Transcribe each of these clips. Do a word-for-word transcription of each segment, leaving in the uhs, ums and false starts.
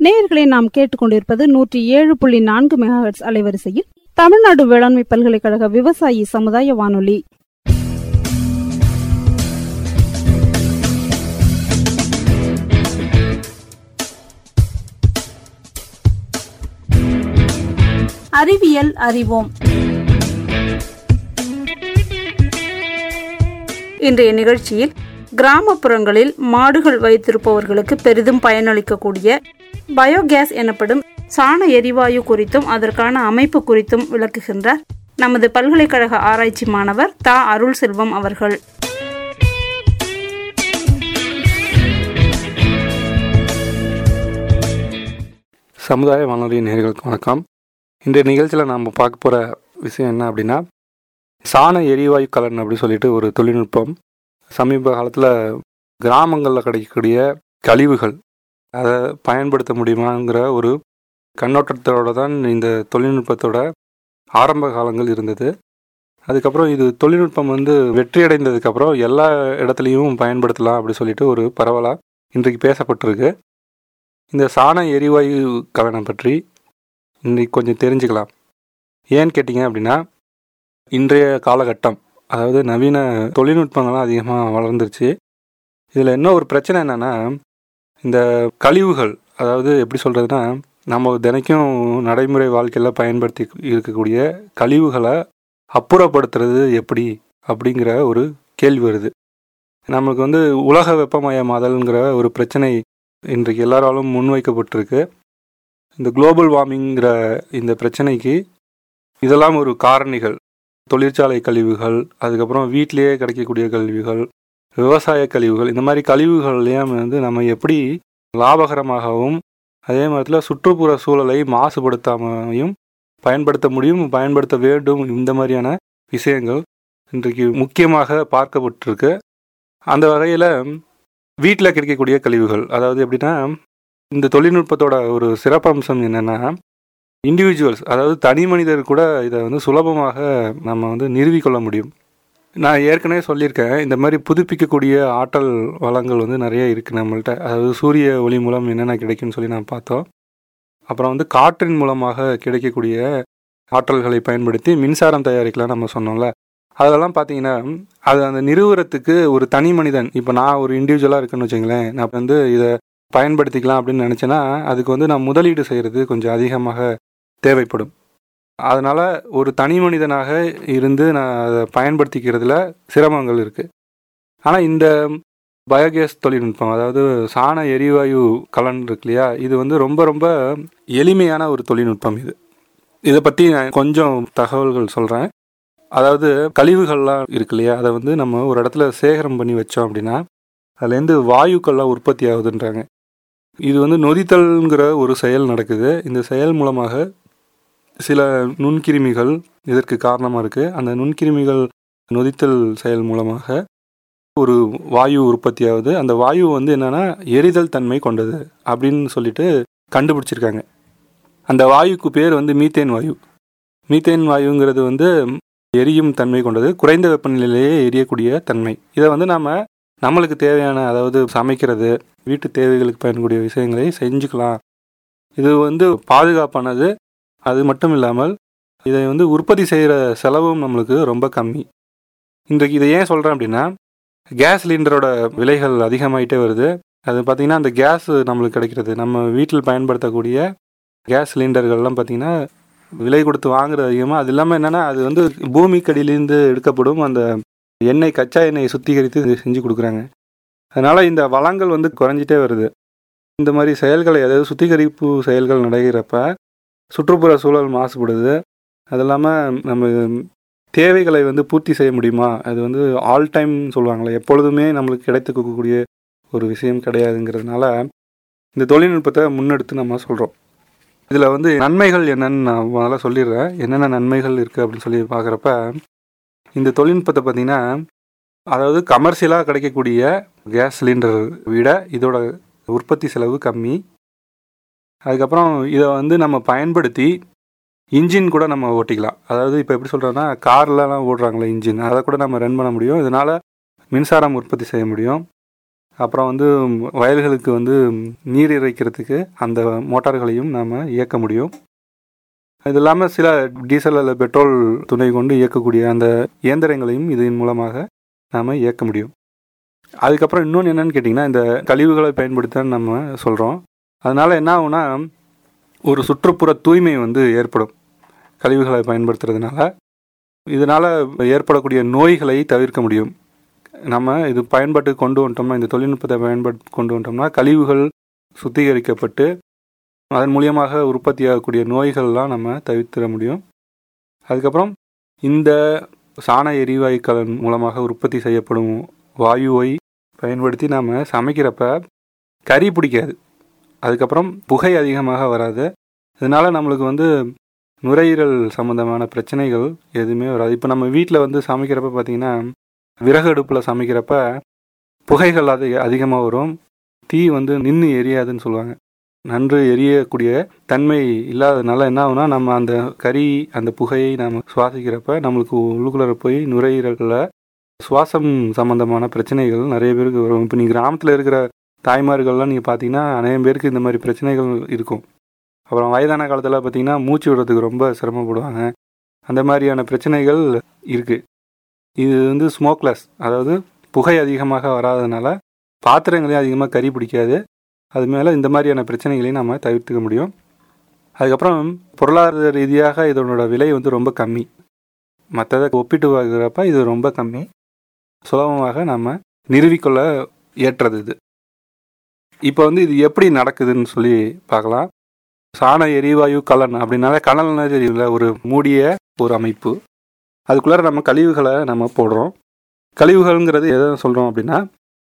நேயர்களை நாம் கேட்டுக்கொண்டிருப்பது நூற்றி ஏழு புள்ளி நான்கு மெகாஹெர்ட்ஸ் அலைவரிசையில் தமிழ்நாடு வேளாண்மை பல்கலைக்கழக விவசாயி சமுதாய வானொலி. அறிவியல் அறிவோம். இன்றைய நிகழ்ச்சியில் கிராமப்புறங்களில் மாடுகள் வைத்திருப்பவர்களுக்கு பெரிதும் பயனளிக்கக்கூடிய பயோகேஸ் எனப்படும் சாண எரிவாயு குறித்தும் அதற்கான அமைப்பு குறித்தும் விளக்குகின்றார் நமது பல்கலைக்கழக ஆராய்ச்சி மாணவர் தா அருள் செல்வம் அவர்கள். சமுதாய வானொலி நேயர்களுக்கு வணக்கம். இந்த நிகழ்ச்சியில் நாம் பார்க்க போகிற விஷயம் என்ன அப்படின்னா, சாண எரிவாயு கலன் அப்படின்னு சொல்லிட்டு ஒரு தொழில்நுட்பம். சமீப காலத்தில் கிராமங்களில் கிடைக்கக்கூடிய கழிவுகள் அதை பயன்படுத்த முடியுமாங்கிற ஒரு கண்ணோட்டத்தோடு தான் இந்த தொழில்நுட்பத்தோட ஆரம்ப காலங்கள் இருந்தது. அதுக்கப்புறம் இது தொழில்நுட்பம் வந்து வெற்றியடைந்ததுக்கப்புறம் எல்லா இடத்துலையும் பயன்படுத்தலாம் அப்படி சொல்லிட்டு ஒரு பரவலாக இன்றைக்கு பேசப்பட்டிருக்கு. இந்த சாண எரிவாயு கலனை பற்றி இன்றைக்கி கொஞ்சம் தெரிஞ்சுக்கலாம். ஏன்னு கேட்டிங்க அப்படின்னா, இன்றைய காலகட்டம், அதாவது நவீன தொழில்நுட்பங்கள்லாம் அதிகமாக வளர்ந்துருச்சு. இதில் என்ன ஒரு பிரச்சனை என்னென்னா, இந்த கழிவுகள், அதாவது எப்படி சொல்கிறதுனா, நம்ம தினைக்கும் நடைமுறை வாழ்க்கையில் பயன்படுத்தி இருக்கக்கூடிய கழிவுகளை அப்புறப்படுத்துறது எப்படி அப்படிங்கிற ஒரு கேள்வி வருது. நமக்கு வந்து உலக வெப்பமயமாதல்ங்கிற ஒரு பிரச்சனை இன்றைக்கு எல்லாராலும் முன்வைக்கப்பட்டிருக்கு. இந்த குளோபல் வார்மிங்கிற இந்த பிரச்சனைக்கு இதெல்லாம் ஒரு காரணிகள். தொழிற்சாலை கழிவுகள், அதுக்கப்புறம் வீட்டிலேயே கிடைக்கக்கூடிய கழிவுகள், விவசாய கழிவுகள், இந்த மாதிரி கழிவுகள்லையும் வந்து நம்ம எப்படி லாபகரமாகவும் அதே நேரத்தில் சுற்றுப்புற சூழலை மாசுபடுத்தாமையும் பயன்படுத்த முடியும், பயன்படுத்த வேண்டும், இந்த மாதிரியான விஷயங்கள் இன்றைக்கு முக்கியமாக பார்க்கப்பட்டிருக்கு. அந்த வகையில் வீட்டில் கிடைக்கக்கூடிய கழிவுகள், அதாவது எப்படின்னா, இந்த தொழில்நுட்பத்தோட ஒரு சிறப்பம்சம் என்னென்னா, இண்டிவிஜுவல்ஸ், அதாவது தனி மனிதர் கூட இதை வந்து சுலபமாக நம்ம வந்து நிறுவிக்கொள்ள முடியும். நான் ஏற்கனவே சொல்லியிருக்கேன், இந்த மாதிரி புதுப்பிக்கக்கூடிய ஆற்றல் வளங்கள் வந்து நிறைய இருக்குது நம்மள்கிட்ட. அதாவது சூரிய ஒளி மூலம் என்னென்ன கிடைக்குன்னு சொல்லி நான் பார்த்தோம். அப்புறம் வந்து காற்றின் மூலமாக கிடைக்கக்கூடிய ஆற்றல்களை பயன்படுத்தி மின்சாரம் தயாரிக்கலாம் நம்ம சொன்னோம்ல. அதெல்லாம் பார்த்தீங்கன்னா, அது அந்த நிறுவனத்துக்கு ஒரு தனி மனிதன், இப்போ நான் ஒரு இண்டிவிஜுவலாக இருக்குன்னு வச்சுங்களேன், நான் வந்து இதை பயன்படுத்திக்கலாம் அப்படின்னு நினச்சேன்னா அதுக்கு வந்து நான் முதலீடு செய்கிறது கொஞ்சம் அதிகமாக தேவைப்படும். அதனால் ஒரு தனி மனிதனாக இருந்து நான் அதை பயன்படுத்திக்கிறதுல சிரமங்கள் இருக்குது. ஆனால் இந்த பயோகேஸ் தொழில்நுட்பம், அதாவது சாண எரிவாயு கலன் இருக்கு இல்லையா, இது வந்து ரொம்ப ரொம்ப எளிமையான ஒரு தொழில்நுட்பம். இது இதை பற்றி நான் கொஞ்சம் தகவல்கள் சொல்கிறேன். அதாவது கழிவுகள்லாம் இருக்கு இல்லையா, அதை வந்து நம்ம ஒரு இடத்துல சேகரம் பண்ணி வச்சோம் அப்படின்னா அதுலேருந்து வாயுக்கள்லாம் உற்பத்தி ஆகுதுன்றாங்க. இது வந்து நொதித்தல்ங்கிற ஒரு செயல் நடக்குது. இந்த செயல் மூலமாக சில நுண்கிருமிகள் இதற்கு காரணமாக இருக்குது. அந்த நுண்கிருமிகள் நொதித்தல் செயல் மூலமாக ஒரு வாயு உற்பத்தி ஆகுது. அந்த வாயு வந்து என்னென்னா எரிதல் தன்மை கொண்டது அப்படின்னு சொல்லிட்டு கண்டுபிடிச்சிருக்காங்க. அந்த வாயுக்கு பேர் வந்து மீத்தேன் வாயு. மீத்தேன் வாயுங்கிறது வந்து எரியும் தன்மை கொண்டது, குறைந்த வெப்பநிலையிலேயே எரியக்கூடிய தன்மை. இதை வந்து நாம் நம்மளுக்கு தேவையான, அதாவது சமைக்கிறது, வீட்டு தேவைகளுக்கு பயன்படக்கூடிய விஷயங்களை செஞ்சுக்கலாம். இது வந்து பாதுகாப்பானது. அது மட்டும் இல்லாமல் இதை வந்து உற்பத்தி செய்கிற செலவும் நம்மளுக்கு ரொம்ப கம்மி. இன்றைக்கு இதை ஏன் சொல்கிறேன் அப்படின்னா, கேஸ் சிலிண்டரோட விலைகள் அதிகமாகிட்டே வருது. அது பார்த்திங்கன்னா, அந்த கேஸ் நம்மளுக்கு கிடைக்கிறது, நம்ம வீட்டில் பயன்படுத்தக்கூடிய கேஸ் சிலிண்டர்கள்லாம் பார்த்திங்கன்னா விலை கொடுத்து வாங்குறது அதிகமாக. அது இல்லாமல் என்னென்னா, அது வந்து பூமிக்கடியிலேருந்து எடுக்கப்படும் அந்த எண்ணெய், கச்சா எண்ணெயை சுத்திகரித்து செஞ்சு கொடுக்குறாங்க. அதனால் இந்த வளங்கள் வந்து குறைஞ்சிட்டே வருது. இந்த மாதிரி செயல்களை, அதாவது சுத்திகரிப்பு செயல்கள் நடக்கிறப்ப சுற்றுப்புற சூழல் மாசுபடுது. அது இல்லாமல் நம்ம தேவைகளை வந்து பூர்த்தி செய்ய முடியுமா, அது வந்து ஆல் டைம் சொல்லுவாங்களே, எப்பொழுதுமே நம்மளுக்கு கிடைத்துக்கக்கூடிய ஒரு விஷயம் கிடையாதுங்கிறதுனால இந்த தொழில்நுட்பத்தை முன்னெடுத்து நம்ம சொல்கிறோம். இதில் வந்து நன்மைகள் என்னென்னு நான் முதல்ல சொல்லிடுறேன். என்னென்ன நன்மைகள் இருக்குது அப்படின்னு சொல்லி பார்க்குறப்ப, இந்த தொழில்நுட்பத்தை பார்த்திங்கன்னா, அதாவது கமர்ஷியலாக கிடைக்கக்கூடிய கேஸ் சிலிண்டர் விட இதோட உற்பத்தி செலவு கம்மி. அதுக்கப்புறம் இதை வந்து நம்ம பயன்படுத்தி இன்ஜின் கூட நம்ம ஓட்டிக்கலாம். அதாவது இப்போ எப்படி சொல்கிறோன்னா, கார்லலாம் ஓடுறாங்களே இன்ஜின், அதை கூட நம்ம ரன் பண்ண முடியும். இதனால் மின்சாரம் உற்பத்தி செய்ய முடியும். அப்புறம் வந்து வயல்களுக்கு வந்து நீர் இறைக்கிறதுக்கு அந்த மோட்டார்களையும் நாம் இயக்க முடியும். இது இல்லாமல் சில டீசல் அல்லது பெட்ரோல் துணை கொண்டு இயக்கக்கூடிய அந்த இயந்திரங்களையும் இதன் மூலமாக நாம் இயக்க முடியும். அதுக்கப்புறம் இன்னொன்று என்னென்னு கேட்டிங்கன்னா, இந்த கழிவுகளை பயன்படுத்த நம்ம சொல்கிறோம். அதனால் என்ன ஆகுனா, ஒரு சுற்றுப்புற தூய்மை வந்து ஏற்படும் கழிவுகளை பயன்படுத்துறதுனால. இதனால் ஏற்படக்கூடிய நோய்களை தவிர்க்க முடியும். நம்ம இது பயன்பாட்டுக்கு கொண்டு வந்துட்டோம்னா, இந்த தொழில்நுட்பத்தை பயன்படுத்தி கொண்டு வந்துட்டோம்னா, கழிவுகள் சுத்திகரிக்கப்பட்டு அதன் மூலியமாக உற்பத்தியாகக்கூடிய நோய்கள்லாம் நம்ம தவிர்த்திட முடியும். அதுக்கப்புறம் இந்த சாண எரிவாயு கலன் மூலமாக உற்பத்தி செய்யப்படும் வாயுவை பயன்படுத்தி நாம் சமைக்கிறப்ப கறி பிடிக்காது. அதுக்கப்புறம் புகை அதிகமாக வராது. இதனால் நம்மளுக்கு வந்து நுரையீரல் சம்மந்தமான பிரச்சனைகள் எதுவுமே வராது. இப்போ நம்ம வீட்டில் வந்து சமைக்கிறப்ப பார்த்திங்கன்னா, விறகு அடுப்பில் சமைக்கிறப்ப புகைகள் அது அதிகமாக வரும். தீ வந்து நின்று எரியாதுன்னு சொல்லுவாங்க. நன்று எரியக்கூடிய தன்மை இல்லாததுனால என்ன ஆகுனா, நம்ம அந்த கறி அந்த புகையை நாம் சுவாசிக்கிறப்ப நம்மளுக்கு உள்ளுக்குள்ளே போய் நுரையீரலில் சுவாசம் சம்மந்தமான பிரச்சனைகள் நிறைய பேருக்கு வரும். இப்போ நீங்கள் கிராமத்தில் இருக்கிற தாய்மார்கள்லாம் நீங்கள் பார்த்தீங்கன்னா, அநேகம் பேருக்கு இந்த மாதிரி பிரச்சனைகள் இருக்கும். அப்புறம் வயதான காலத்தில் பார்த்திங்கன்னா மூச்சு விடுறதுக்கு ரொம்ப சிரமப்படுவாங்க. அந்த மாதிரியான பிரச்சனைகள் இருக்குது. இது வந்து ஸ்மோக்லெஸ், அதாவது புகை அதிகமாக வராதனால பாத்திரங்களையும் அதிகமாக கறி பிடிக்காது. அது மேலே இந்த மாதிரியான பிரச்சனைகளையும் நம்ம தவிர்த்துக்க முடியும். அதுக்கப்புறம் பொருளாதார ரீதியாக இதனோட விலை வந்து ரொம்ப கம்மி. மற்றதை ஒப்பிட்டு பார்க்குறப்ப இது ரொம்ப கம்மி. சுலபமாக நம்ம நிறுவிக்கொள்ள ஏற்றது இது. இப்போ வந்து இது எப்படி நடக்குதுன்னு சொல்லி பார்க்கலாம். சாண எரிவாயு கலன் அப்படின்னால கலல்னா தெரியல, ஒரு மூடிய ஒரு அமைப்பு. அதுக்குள்ளார நம்ம கழிவுகளை நம்ம போடுறோம். கழிவுகள்ங்கிறது எதை சொல்கிறோம் அப்படின்னா,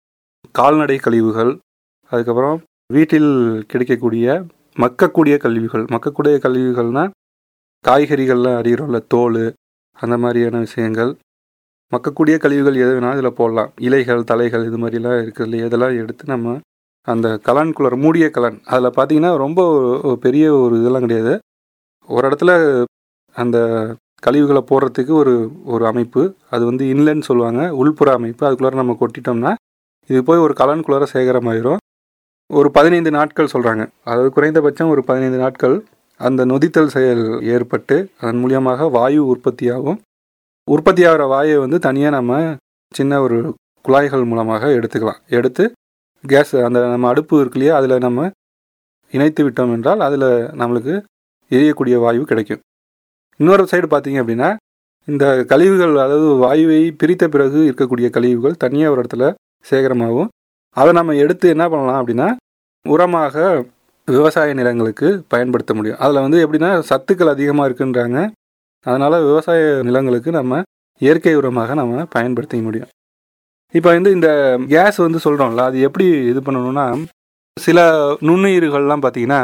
கால்நடை கழிவுகள், அதுக்கப்புறம் வீட்டில் கிடைக்கக்கூடிய மக்கக்கூடிய கழிவுகள். மக்கக்கூடிய கழிவுகள்னால் காய்கறிகள்லாம் அறிகிறோம்ல, தோல், அந்த மாதிரியான விஷயங்கள். மக்கக்கூடிய கழிவுகள் எது வேணாலும் இதில் போடலாம். இலைகள், தலைகள், இது மாதிரிலாம் இருக்குது இல்லையா, இதெல்லாம் எடுத்து நம்ம அந்த கலன்குள்ளே மூடிய கலன், அதில் பார்த்திங்கன்னா ரொம்ப பெரிய ஒரு இதெல்லாம் கிடையாது. ஒரு இடத்துல அந்த கழிவுகளை போடுறதுக்கு ஒரு ஒரு அமைப்பு, அது வந்து இன்லென்னு சொல்லுவாங்க, உள்புற அமைப்பு. அதுக்குள்ளார நம்ம கொட்டிட்டோம்னா இது போய் ஒரு கலன்குள்ளார சேகரமாயிரும். ஒரு பதினைந்து நாட்கள் சொல்கிறாங்க, அதாவது குறைந்தபட்சம் ஒரு பதினைந்து நாட்கள் அந்த நொதித்தல் செயல் ஏற்பட்டு அதன் மூலியமாக வாயு உற்பத்தியாகும். உற்பத்தியாகிற வாயை வந்து தனியாக நம்ம சின்ன ஒரு குழாய்கள் மூலமாக எடுத்துக்கலாம். எடுத்து கேஸ், அந்த நம்ம அடுப்பு இருக்கு இல்லையா, அதில் நம்ம இணைத்து விட்டோம் என்றால் அதில் நம்மளுக்கு எரியக்கூடிய வாயு கிடைக்கும். இன்னொரு சைடு பார்த்திங்க அப்படின்னா, இந்த கழிவுகள், அதாவது வாயுவை பிரித்த பிறகு இருக்கக்கூடிய கழிவுகள் தனியாக ஒரு இடத்துல சேகரமாகும். அதை நம்ம எடுத்து என்ன பண்ணலாம் அப்படின்னா, உரமாக விவசாய நிலங்களுக்கு பயன்படுத்த முடியும். அதில் வந்து எப்படின்னா சத்துக்கள் அதிகமாக இருக்குன்றாங்க. அதனால் விவசாய நிலங்களுக்கு நம்ம இயற்கை உரமாக நம்ம பயன்படுத்திக்க முடியும். இப்போ வந்து இந்த கேஸ் வந்து சொல்கிறோம்ல, அது எப்படி இது பண்ணணும்னா, சில நுண்ணுயிர்கள்லாம் பார்த்திங்கன்னா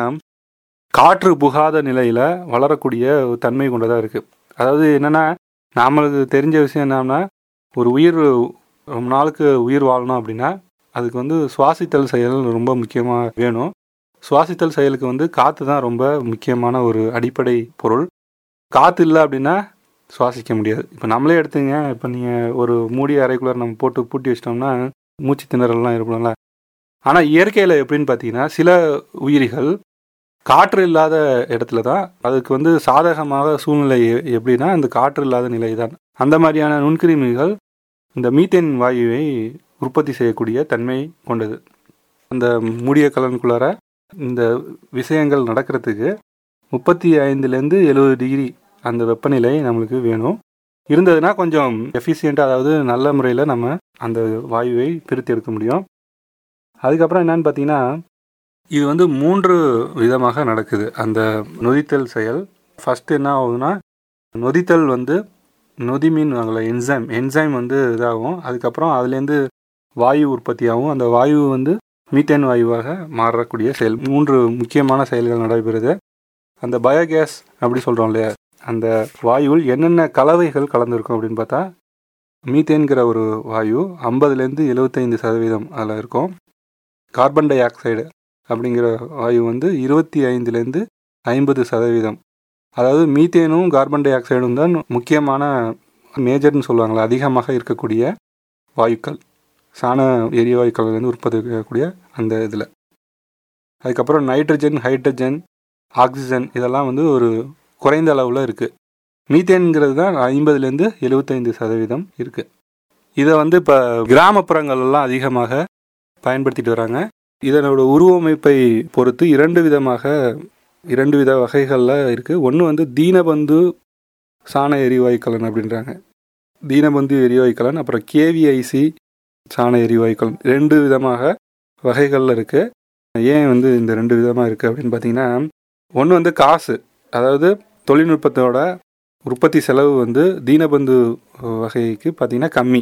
காற்று புகாத நிலையில் வளரக்கூடிய தன்மை கொண்டதாக இருக்குது. அதாவது என்னென்னா, நம்மளுக்கு தெரிஞ்ச விஷயம் என்னன்னா, ஒரு உயிர் ரொம்ப நாளுக்கு உயிர் வாழணும் அப்படின்னா அதுக்கு வந்து சுவாசித்தல் செயல் ரொம்ப முக்கியமாக வேணும். சுவாசித்தல் செயலுக்கு வந்து காற்று தான் ரொம்ப முக்கியமான ஒரு அடிப்படை பொருள். காற்று இல்லை அப்படின்னா சுவாசிக்க முடியாது. இப்போ நம்மளே எடுத்துங்க, இப்போ நீங்கள் ஒரு மூடிய அறைக்குள்ளார நம்ம போட்டு பூட்டி வச்சிட்டோம்னா மூச்சு திணறல்லாம் இருக்கணும்ல. ஆனால் இயற்கையில் எப்படின்னு பார்த்தீங்கன்னா, சில உயிரிகள் காற்று இல்லாத இடத்துல தான் அதுக்கு வந்து சாதகமாக சூழ்நிலை எப்படின்னா அந்த காற்று இல்லாத நிலை தான். அந்த மாதிரியான நுண்கிருமிகள் இந்த மீத்தேன் வாயுவை உற்பத்தி செய்யக்கூடிய தன்மை கொண்டது. அந்த மூடிய கலனுக்குள்ளார இந்த விஷயங்கள் நடக்கிறதுக்கு முப்பத்தி ஐந்துலேருந்து எழுபது டிகிரி அந்த வெப்பநிலை நம்மளுக்கு வேணும். இருந்ததுன்னா கொஞ்சம் எஃபிஷியண்ட்டாக, அதாவது நல்ல முறையில் நம்ம அந்த வாயுவை பிரித்து எடுக்க முடியும். அதுக்கப்புறம் என்னன்னு பார்த்தீங்கன்னா, இது வந்து மூன்று விதமாக நடக்குது அந்த நொதித்தல் செயல். ஃபஸ்ட்டு என்ன ஆகுதுன்னா, நொதித்தல் வந்து நொதிமீன் வாங்கல என்சைம் என்சைம் வந்து இதாகும். அதுக்கப்புறம் அதுலேருந்து வாயு உற்பத்தியாகும். அந்த வாயு வந்து மீத்தேன் வாயுவாக மாறக்கூடிய செயல். மூன்று முக்கியமான செயல்கள் நடைபெறுது. அந்த பயோகேஸ் அப்படி சொல்கிறோம் இல்லையா, அந்த வாயுவில் என்னென்ன கலவைகள் கலந்துருக்கும் அப்படின்னு பார்த்தா, மீத்தேன்கிற ஒரு வாயு ஐம்பதுலேருந்து எழுபத்தைந்து சதவீதம் அதில் இருக்கும். கார்பன் டை ஆக்சைடு அப்படிங்கிற வாயு வந்து இருபத்தி ஐந்துலேருந்து ஐம்பது சதவீதம். அதாவது மீத்தேனும் கார்பன் டை ஆக்சைடும் தான் முக்கியமான மேஜர்னு சொல்லுவாங்களா, அதிகமாக இருக்கக்கூடிய வாயுக்கள். சாண எரிவாயு கலன்லேருந்து உற்பத்தி இருக்கக்கூடிய அந்த இதில். அதுக்கப்புறம் நைட்ரஜன், ஹைட்ரஜன், ஆக்சிஜன் இதெல்லாம் வந்து ஒரு குறைந்த அளவில் இருக்குது. மீத்தேன்கிறது தான் ஐம்பதுலேருந்து எழுபத்தைந்து சதவீதம் இருக்குது. இதை வந்து இப்போ கிராமப்புறங்கள்லாம் அதிகமாக பயன்படுத்திட்டு வராங்க. இதனோட உருவமைப்பை பொறுத்து இரண்டு விதமாக இரண்டு வித வகைகளில் இருக்குது. ஒன்று வந்து தீனபந்து சாண எரிவாயு கலன் அப்படின்றாங்க. தீனபந்து எரிவாயு கலன், அப்புறம் கேவிஐசி சாண எரிவாயு கலன், ரெண்டு விதமாக வகைகளில் இருக்குது. ஏன் வந்து இந்த ரெண்டு விதமாக இருக்குது அப்படின்னு பார்த்தீங்கன்னா, ஒன்று வந்து காசு, அதாவது தொழில்நுட்பத்தோட உற்பத்தி செலவு வந்து தீனபந்து வகைக்கு பார்த்திங்கன்னா கம்மி,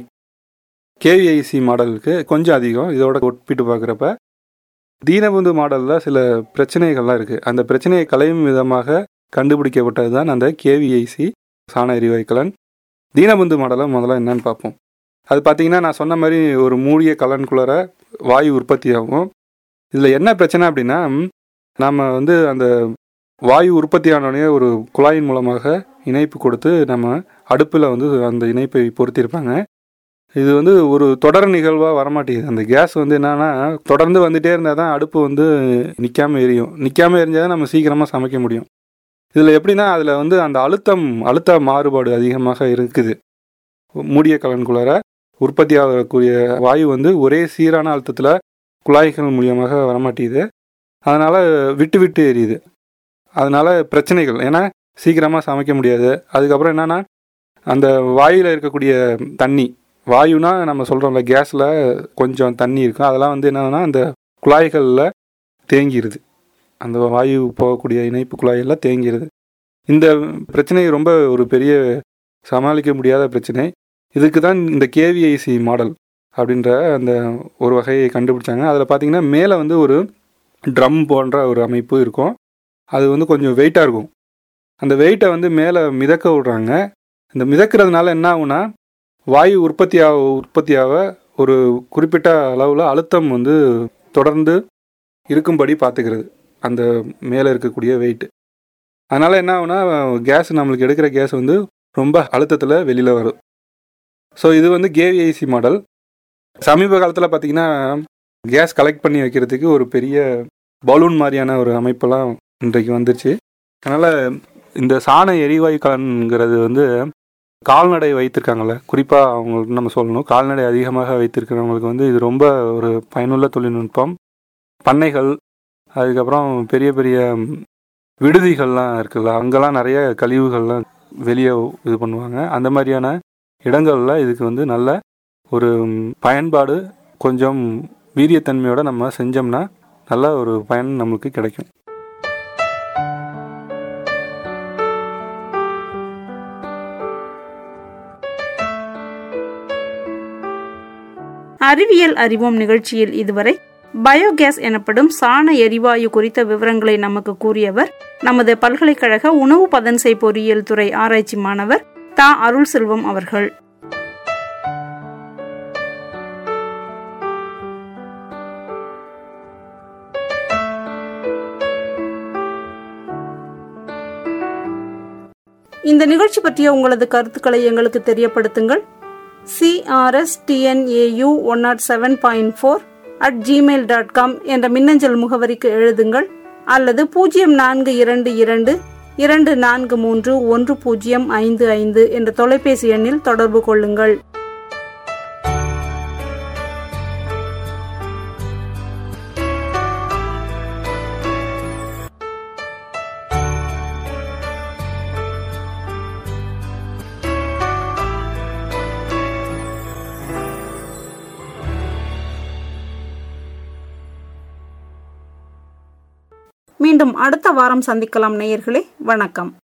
கேவிஐசி மாடலுக்கு கொஞ்சம் அதிகம். இதோட ஒப்பிட்டு பார்க்குறப்ப தீனபந்து மாடலில் சில பிரச்சனைகள்லாம் இருக்குது. அந்த பிரச்சனையை களையும் விதமாக கண்டுபிடிக்கப்பட்டது தான் அந்த கேவிஐசி சாண எரிவாயு கலன். தீனபந்து மாடலை முதல்ல என்னன்னு பார்ப்போம். அது பார்த்திங்கன்னா நான் சொன்ன மாதிரி ஒரு மூடிய கலன்குள்ளார வாயு உற்பத்தி ஆகும். இதில் என்ன பிரச்சனை அப்படின்னா, நம்ம வந்து அந்த வாயு உற்பத்தி ஆனோடனே ஒரு குழாயின் மூலமாக இணைப்பு கொடுத்து நம்ம அடுப்பில் வந்து அந்த இணைப்பை பொருத்தியிருப்பாங்க. இது வந்து ஒரு தொடர் நிகழ்வாக வரமாட்டேங்குது. அந்த கேஸ் வந்து என்னன்னா தொடர்ந்து வந்துகிட்டே இருந்தால் தான் அடுப்பு வந்து நிற்காமல் எரியும். நிற்காமல் எரிஞ்சால் தான் நம்ம சீக்கிரமாக சமைக்க முடியும். இதில் எப்படின்னா அதில் வந்து அந்த அழுத்தம் அழுத்த மாறுபாடு அதிகமாக இருக்குது. மூடிய கலன்குள்ளார உற்பத்தி ஆகக்கூடிய வாயு வந்து ஒரே சீரான அழுத்தத்தில் குழாய்கள் மூலியமாக வரமாட்டேங்குது. அதனால் விட்டு விட்டு எரியுது. அதனால் பிரச்சனைகள், ஏன்னா சீக்கிரமாக சமைக்க முடியாது. அதுக்கப்புறம் என்னென்னா அந்த வாயுவில் இருக்கக்கூடிய தண்ணி, வாயுனா நம்ம சொல்கிறோம்ல கேஸில் கொஞ்சம் தண்ணி இருக்கும், அதெல்லாம் வந்து என்னன்னா அந்த குழாய்களில் தேங்கிடுது. அந்த வாயு போகக்கூடிய இணைப்பு குழாயெல்லாம் தேங்கிடுது. இந்த பிரச்சனை ரொம்ப ஒரு பெரிய சமாளிக்க முடியாத பிரச்சனை. இதுக்கு தான் இந்த கேவிஐசி மாடல் அப்படின்ற அந்த ஒரு வகையை கண்டுபிடிச்சாங்க. அதில் பார்த்திங்கன்னா மேலே வந்து ஒரு ட்ரம் போன்ற ஒரு அமைப்பு இருக்கும். அது வந்து கொஞ்சம் வெயிட்டாக இருக்கும். அந்த வெயிட்டை வந்து மேலே மிதக்க விடுறாங்க. இந்த மிதக்கிறதுனால என்ன ஆகுனா வாயு உற்பத்தியாக உற்பத்தியாக ஒரு குறிப்பிட்ட அளவில் அழுத்தம் வந்து தொடர்ந்து இருக்கும்படி பார்த்துக்கிறது அந்த மேலே இருக்கக்கூடிய வெயிட்டு. அதனால் என்ன ஆகுனா கேஸ், நம்மளுக்கு எடுக்கிற கேஸ் வந்து ரொம்ப அழுத்தத்தில் வெளியில் வரும். ஸோ இது வந்து கேவிஐசி மாடல். சமீப காலத்தில் பார்த்திங்கன்னா கேஸ் கலெக்ட் பண்ணி வைக்கிறதுக்கு ஒரு பெரிய பலூன் மாதிரியான ஒரு அமைப்பெல்லாம் இன்றைக்கு வந்துருச்சு. அதனால் இந்த சாண எரிவாயு கலன்கிறது வந்து கால்நடை வைத்திருக்காங்கள்ல, குறிப்பாக அவங்களுக்கு நம்ம சொல்லணும், கால்நடை அதிகமாக வைத்திருக்கிறவங்களுக்கு வந்து இது ரொம்ப ஒரு பயனுள்ள தொழில்நுட்பம். பண்ணைகள், அதுக்கப்புறம் பெரிய பெரிய விடுதிகள்லாம் இருக்குல்ல, அங்கெல்லாம் நிறைய கழிவுகள்லாம் வெளியே இது பண்ணுவாங்க. அந்த மாதிரியான இடங்களில் இதுக்கு வந்து நல்ல ஒரு பயன்பாடு, கொஞ்சம் வீரியத்தன்மையோடு நம்ம செஞ்சோம்னா நல்ல ஒரு பயன் நம்மளுக்கு கிடைக்கும். அறிவியல் அறிவோம் நிகழ்ச்சியில் இதுவரை பயோகேஸ் எனப்படும் சாண எரிவாயு குறித்த விவரங்களை நமக்கு கூறியவர் நமது பல்கலைக்கழக உணவு பதன்செய் பொறியியல் துறை ஆராய்ச்சி மாணவர் தா அருள் செல்வம் அவர்கள். இந்த நிகழ்ச்சி பற்றிய உங்களது கருத்துக்களை எங்களுக்கு தெரியப்படுத்துங்கள். சிஆர்எஸ்டிஎன்ஏயு one not seven point four at Gmail dot com என்ற மின்னஞ்சல் முகவரிக்கு எழுதுங்கள், அல்லது பூஜ்ஜியம் நான்கு இரண்டு இரண்டு இரண்டு நான்கு மூன்று ஒன்று பூஜ்ஜியம் ஐந்து ஐந்து என்ற தொலைபேசி எண்ணில் தொடர்பு கொள்ளுங்கள். மீண்டும் அடுத்த வாரம் சந்திக்கலாம் நேயர்களே. வணக்கம்.